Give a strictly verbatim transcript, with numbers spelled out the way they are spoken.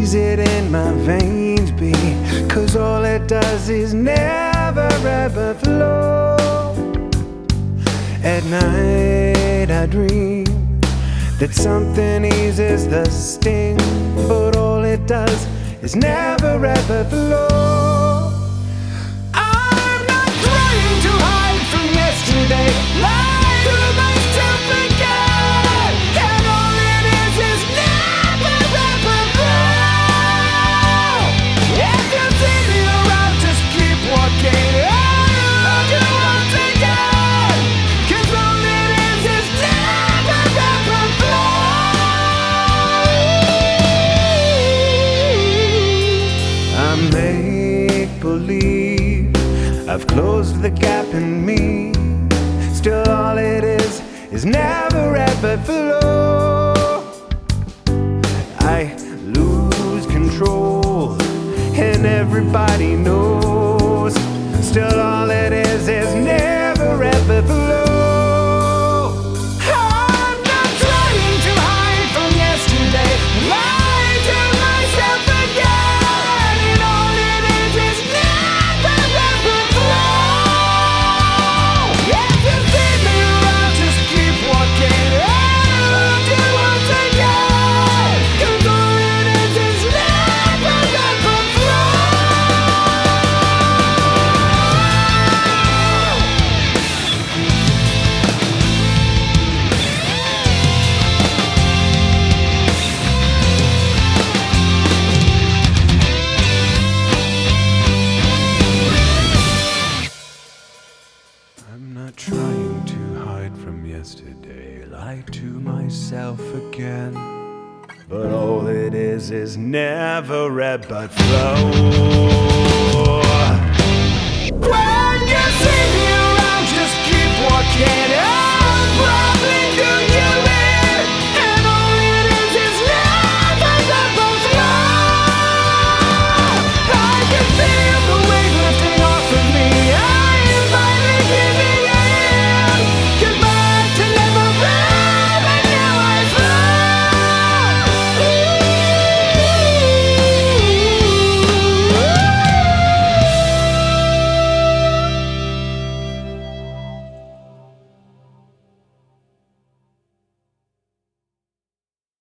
freeze it in my veins, be, 'cause all it does is never ever flow. At night I dream that something eases the sting, but all it does is never ever flow. I'm not trying to hide from yesterday, lie to myself again, and all it is is never ever flow. If you see me around, just keep walking. I'll do once again, 'cause all it is is never ever flow. I make believe I've closed the gap in me, still all it is is never ever flow. I lose control and everybody knows, still all it is is never ever flow. I'm not trying to hide from yesterday, lie to myself again, and all it is is never ever flow. If you see me around, just keep walking. I'll do once again, 'cause all it is is never ever flow. I'm not trying to hide from yesterday, lie to myself again, but all it is is never ever flow. When you see me around, just keep walking. I'm